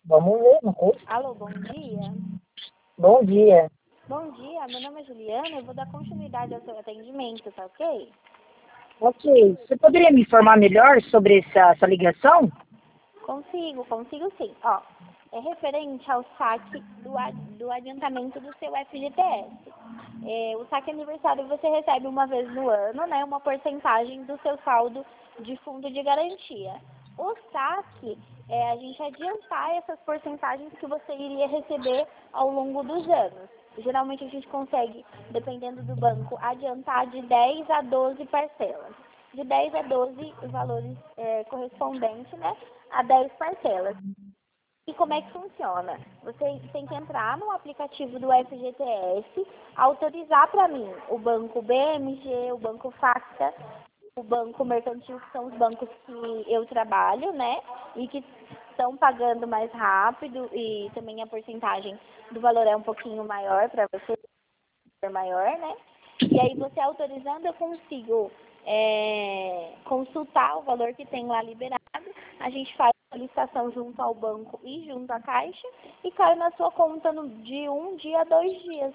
Vamos ver, não custa. Alô, bom dia. Bom dia. Bom dia, meu nome é Juliana, eu vou dar continuidade ao seu atendimento, tá ok? Ok. Você poderia me informar melhor sobre essa ligação? Consigo sim. Ó, é referente ao saque do adiantamento do seu FGTS. O saque aniversário você recebe uma vez no ano, né, uma porcentagem do seu saldo de fundo de garantia. O saque é a gente adiantar essas porcentagens que você iria receber ao longo dos anos. Geralmente a gente consegue, dependendo do banco, adiantar de 10 a 12 parcelas. De 10 a 12 valores correspondentes, né, a 10 parcelas. E como é que funciona? Você tem que entrar no aplicativo do FGTS, autorizar para mim o banco BMG, o banco Facta, o banco Mercantil, que são os bancos que eu trabalho, né? E que estão pagando mais rápido e também a porcentagem do valor é um pouquinho maior para você, maior, né? E aí você autorizando, eu consigo consultar o valor que tem lá liberado. A gente faz a solicitação junto ao banco e junto à Caixa e cai na sua conta de 1 dia a 2 dias.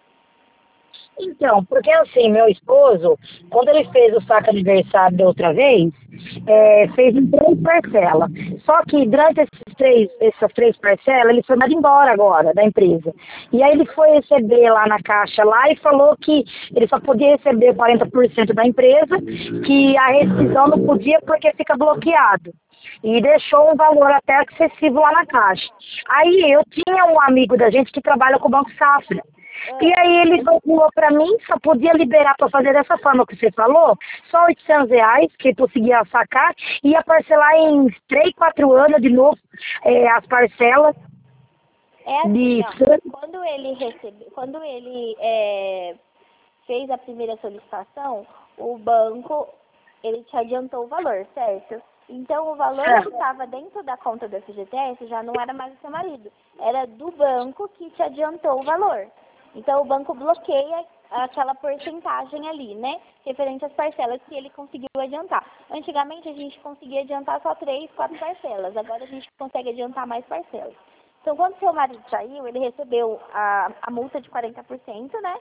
Então, porque assim, meu esposo, quando ele fez o saque aniversário da outra vez, fez em 3 parcelas. Só que durante essas 3 parcelas, ele foi mandado embora agora da empresa. E aí ele foi receber lá na caixa lá e falou que ele só podia receber 40% da empresa, que a rescisão não podia porque fica bloqueado. E deixou um valor até excessivo lá na caixa. Aí eu tinha um amigo da gente que trabalha com o Banco Safra. E aí ele calculou para mim, só podia liberar para fazer dessa forma que você falou, só R$ 800 que ele conseguia sacar, e ia parcelar em 3, 4 anos de novo as parcelas. É assim, de... ó, quando ele fez a primeira solicitação, o banco, ele te adiantou o valor, certo? Então, o valor que estava dentro da conta do FGTS já não era mais do seu marido, era do banco que te adiantou o valor. Então, o banco bloqueia aquela porcentagem ali, né? Referente às parcelas que ele conseguiu adiantar. Antigamente, a gente conseguia adiantar só 3, 4 parcelas. Agora, a gente consegue adiantar mais parcelas. Então, quando seu marido saiu, ele recebeu a multa de 40%, né?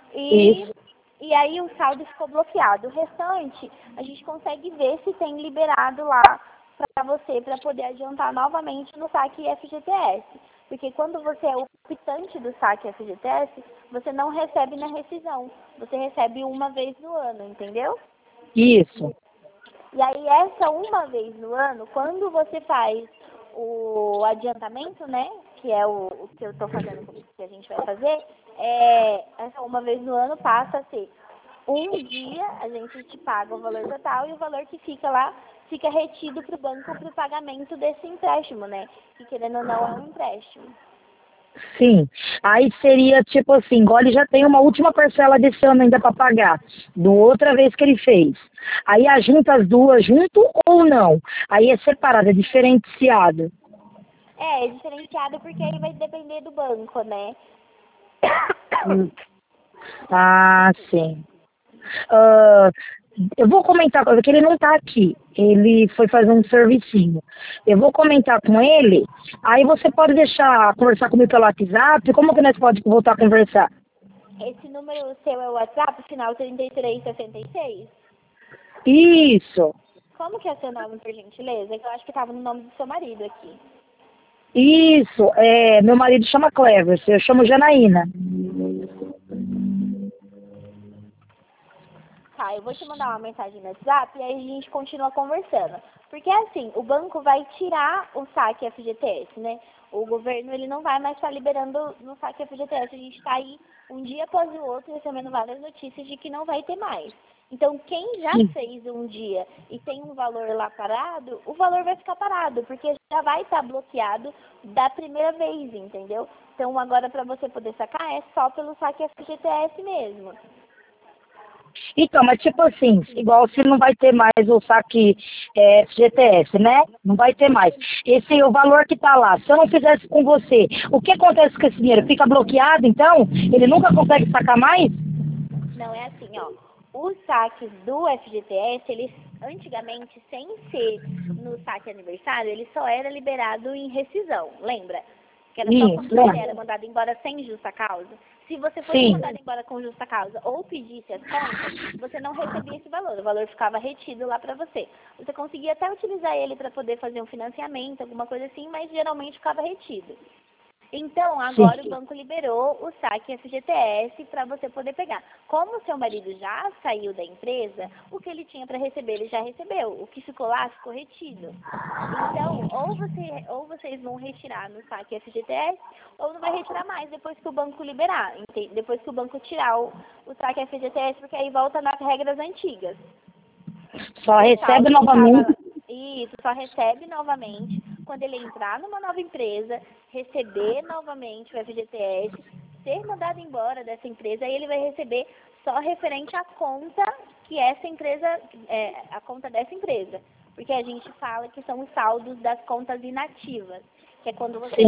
E aí, o saldo ficou bloqueado. O restante, a gente consegue ver se tem liberado lá para você, para poder adiantar novamente no saque FGTS. Porque quando você é o optante do saque FGTS, você não recebe na rescisão. Você recebe uma vez no ano, entendeu? Isso. E aí, essa uma vez no ano, quando você faz o adiantamento, né? Que é o que eu estou fazendo, que a gente vai fazer, essa uma vez no ano passa a ser um dia, a gente te paga o valor total e o valor que fica lá fica retido para o banco para o pagamento desse empréstimo, né? Que querendo ou não é um empréstimo. Sim. Aí seria tipo assim, igual ele já tem uma última parcela desse ano ainda para pagar, do outra vez que ele fez. Aí junta as duas junto ou não? Aí é separado, é diferenciado. É diferenciado porque aí vai depender do banco, né? Ah, sim. Eu vou comentar com ele, porque ele não está aqui. Ele foi fazer um servicinho. Eu vou comentar com ele, aí você pode deixar conversar comigo pelo WhatsApp, como que nós podemos voltar a conversar? Esse número seu é o WhatsApp, final 3366? Isso, Como que é seu nome, por gentileza? Que eu acho que estava no nome do seu marido aqui. isso, meu marido chama Clever, eu chamo Janaína. Tá, eu vou te mandar uma mensagem no WhatsApp e aí a gente continua conversando. Porque assim, o banco vai tirar o saque FGTS, né? O governo, ele não vai mais estar liberando no saque FGTS. A gente está aí um dia após o outro recebendo várias notícias de que não vai ter mais. Então, quem já fez um dia e tem um valor lá parado, o valor vai ficar parado, porque já vai estar bloqueado da primeira vez, entendeu? Então, agora para você poder sacar é só pelo saque FGTS mesmo. Então, mas tipo assim, igual se não vai ter mais o saque FGTS, né? Não vai ter mais. Esse o valor que tá lá, se eu não fizesse com você, o que acontece com esse dinheiro? Fica bloqueado, então? Ele nunca consegue sacar mais? Não, é assim, ó. os saques do FGTS, eles antigamente, sem ser no saque aniversário, ele só era liberado em rescisão, lembra? Que era só quando você era mandado embora sem justa causa. Se você fosse mandado embora com justa causa ou pedisse as contas, você não recebia esse valor. O valor ficava retido lá para você. Você conseguia até utilizar ele para poder fazer um financiamento, alguma coisa assim, mas geralmente ficava retido. Então, agora o banco liberou o saque FGTS para você poder pegar. Como o seu marido já saiu da empresa, o que ele tinha para receber, ele já recebeu. O que ficou lá, ficou retido. Então, ou vocês vão retirar no saque FGTS, ou não vai retirar mais depois que o banco liberar. Depois que o banco tirar o saque FGTS, porque aí volta nas regras antigas. Só recebe novamente. Isso, só recebe novamente quando ele entrar numa nova empresa, receber novamente o FGTS, ser mandado embora dessa empresa, aí ele vai receber só referente à conta que essa empresa, a conta dessa empresa. Porque a gente fala que são os saldos das contas inativas, que é quando você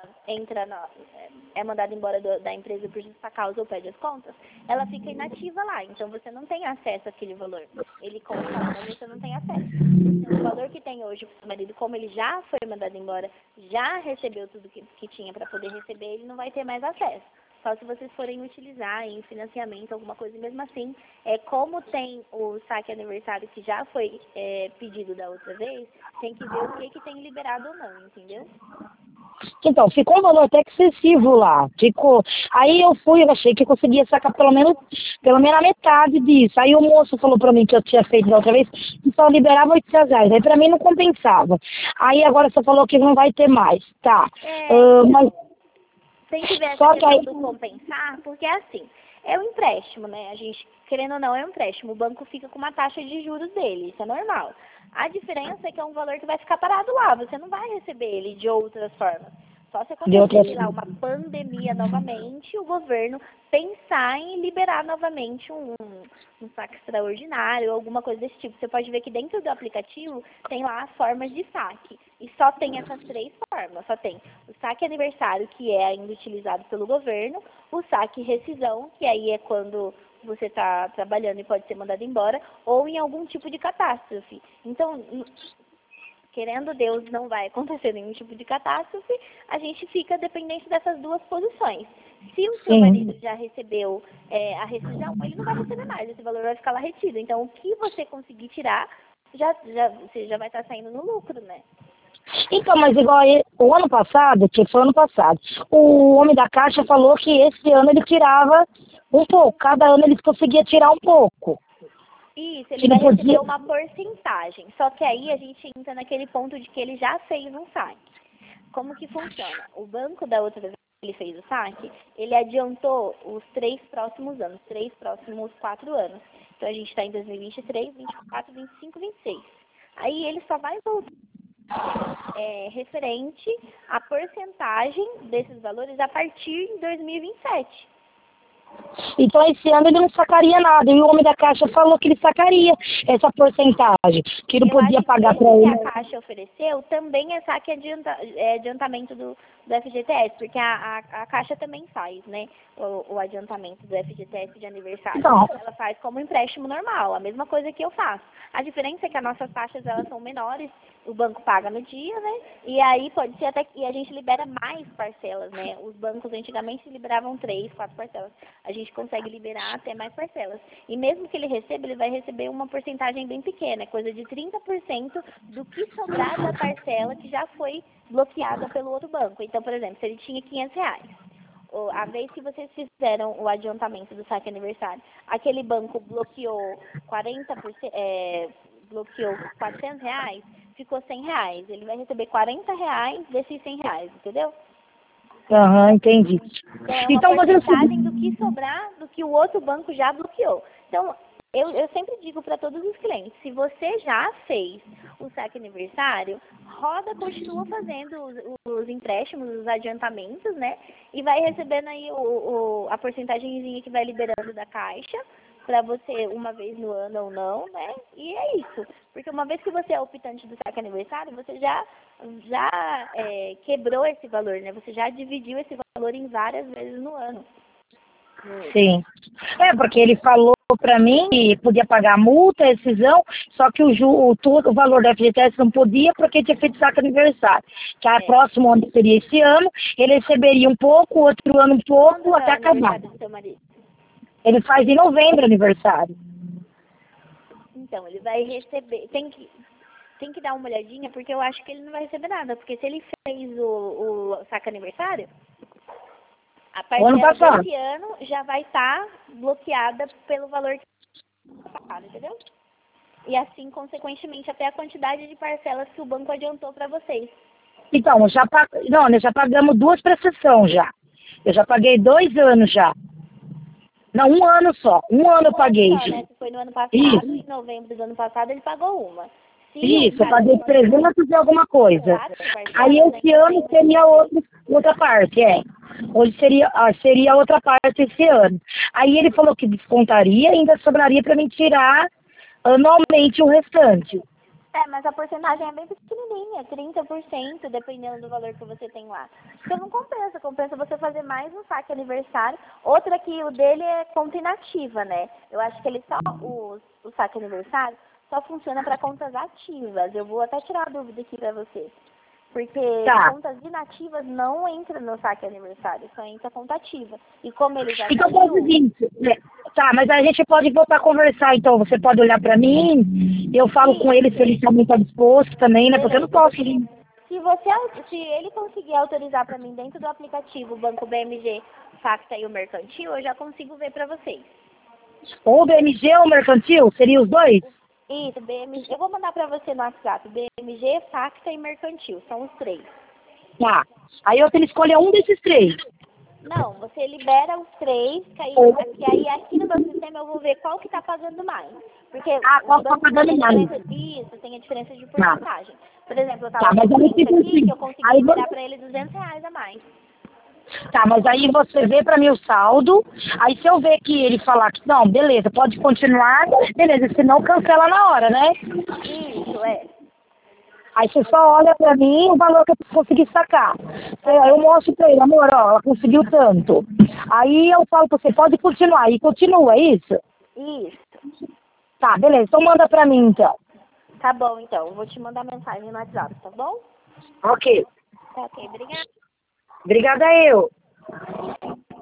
é mandado embora da empresa por justa causa ou pede as contas, ela fica inativa lá, então você não tem acesso àquele valor. Ele conta lá, mas você não tem acesso. Então, o valor que tem hoje para o marido, como ele já foi mandado embora, já recebeu tudo que tinha para poder receber, ele não vai ter mais acesso. Só se vocês forem utilizar em financiamento, alguma coisa, mesmo assim, como tem o saque aniversário que já foi pedido da outra vez, tem que ver o que tem liberado ou não, entendeu? Então, ficou um valor até excessivo lá. Ficou. Aí eu achei que eu conseguia sacar pelo menos a metade disso. Aí o moço falou pra mim que eu tinha feito da outra vez, que só liberava R$ 800. Aí pra mim não compensava. Aí agora você falou que não vai ter mais. Tá. Mas tem que ver essa questão do compensar, porque é assim, é um empréstimo, né? A gente, querendo ou não, é um empréstimo. O banco fica com uma taxa de juros dele, isso é normal. A diferença é que é um valor que vai ficar parado lá, você não vai receber ele de outras formas. Só se acontecer lá uma pandemia novamente, o governo pensar em liberar novamente um saque extraordinário, alguma coisa desse tipo. Você pode ver que dentro do aplicativo tem lá as formas de saque. E só tem essas três formas. Só tem o saque aniversário, que é ainda utilizado pelo governo, o saque rescisão, que aí é quando você está trabalhando e pode ser mandado embora, ou em algum tipo de catástrofe. Então, querendo Deus, não vai acontecer nenhum tipo de catástrofe, a gente fica dependente dessas duas posições. Se o seu marido já recebeu a rescisão, ele não vai receber mais, esse valor vai ficar lá retido. Então, o que você conseguir tirar, você já vai estar saindo no lucro, né? Então, mas igual o ano passado, que foi ano passado, o homem da Caixa falou que esse ano ele tirava um pouco, cada ano ele conseguia tirar um pouco. Isso, ele vai receber uma porcentagem. Só que aí a gente entra naquele ponto de que ele já fez um saque. Como que funciona? O banco da outra vez que ele fez o saque, ele adiantou os 3 próximos anos, 4 anos. Então a gente está em 2023, 24, 25, 26. Aí ele só vai voltar referente à porcentagem desses valores a partir de 2027. Então, esse ano ele não sacaria nada. E o homem da Caixa falou que ele sacaria essa porcentagem, que não podia pagar para ele. O que a Caixa ofereceu também é saque adiantamento do FGTS, porque a Caixa também faz, né? O adiantamento do FGTS de aniversário. Não. Ela faz como empréstimo normal, a mesma coisa que eu faço. A diferença é que as nossas taxas elas são menores, o banco paga no dia, né? E aí pode ser até que a gente libera mais parcelas, né? Os bancos antigamente liberavam 3, 4 parcelas. A gente consegue liberar até mais parcelas. E mesmo que ele receba, ele vai receber uma porcentagem bem pequena, coisa de 30% do que sobrar da parcela que já foi bloqueada pelo outro banco. Então, por exemplo, se ele tinha R$ 500, a vez que vocês fizeram o adiantamento do saque aniversário, aquele banco bloqueou 40%, bloqueou R$ 400, ficou R$ 100. Ele vai receber R$ 40 desses R$ 100, entendeu? Aham, entendi. Então, é uma porcentagem do que sobrar do que o outro banco já bloqueou. Então, eu sempre digo para todos os clientes, se você já fez o saque aniversário, continua fazendo os empréstimos, os adiantamentos, né? E vai recebendo aí a porcentagemzinha que vai liberando da Caixa, para você uma vez no ano ou não, né? E é isso. Porque uma vez que você é optante do saque aniversário, você já quebrou esse valor, né? Você já dividiu esse valor em várias vezes no ano. Sim. Porque ele falou para mim que podia pagar a multa, a rescisão, só que o valor da FGTS não podia porque tinha feito saque aniversário. Que a próximo ano seria esse ano, ele receberia um pouco, outro ano um pouco, Quando até é o acabar. aniversário do seu marido? Ele faz em novembro aniversário. Então, ele vai receber. Tem que dar uma olhadinha, porque eu acho que ele não vai receber nada. Porque se ele fez o saque aniversário, a Ano parcela passado. desse ano já vai estar bloqueada pelo valor que foi pagado, entendeu? E assim, consequentemente, até a quantidade de parcelas que o banco adiantou para vocês. Então, nós já pagamos 2 prestações já. Eu já paguei 2 anos já. Não, 1 ano só. 1 ano eu paguei. Só, né? Se foi no ano passado, Isso. em novembro do ano passado, ele pagou uma. Se Isso, eu cara, paguei 300 e alguma coisa. 4 Aí parcelas, esse ano seria outra parte, Hoje seria outra parte esse ano. Aí ele falou que descontaria e ainda sobraria para mim tirar anualmente o restante. mas a porcentagem é bem pequenininha, 30%, dependendo do valor que você tem lá. Então não compensa, compensa você fazer mais um saque aniversário. Outra que o dele é conta inativa, né? Eu acho que ele só, o saque aniversário só funciona para contas ativas. Eu vou até tirar a dúvida aqui para você. Porque contas inativas não entram no saque aniversário, só entra conta ativa. E como ele já Então, saiu... faz o seguinte, tá, mas a gente pode voltar a conversar, então, você pode olhar pra mim, eu falo com ele se ele também tá disposto também, né, porque eu não posso... Se ele conseguir autorizar para mim dentro do aplicativo o Banco BMG, Facta e o Mercantil, eu já consigo ver para vocês. Ou o BMG ou o Mercantil, seria os dois? Isso, BMG. Eu vou mandar para você no WhatsApp. BMG, Facta e Mercantil. São os 3. Tá. Aí eu tenho que escolher um desses 3. Não, você libera os 3, que aí aqui no meu sistema eu vou ver qual que tá pagando mais. Porque qual tá pagando mais? Isso, tem a diferença de porcentagem. Por exemplo, eu Tá, tava mas com eu um cliente preciso aqui assim. que eu consegui Aí liberar para ele R$ 200 a mais. Tá, mas aí você vê pra mim o saldo, aí se eu ver que ele falar que não, beleza, pode continuar, beleza, senão cancela na hora, né? Isso, Aí você só olha pra mim o valor que eu consegui sacar. Eu mostro pra ele, amor, ó, ela conseguiu tanto. Aí eu falo pra você, pode continuar, e continua, é isso? Isso. Tá, beleza, então manda pra mim então. Tá bom, então. Eu vou te mandar mensagem no WhatsApp, tá bom? Ok. Tá ok, obrigada. Obrigada eu.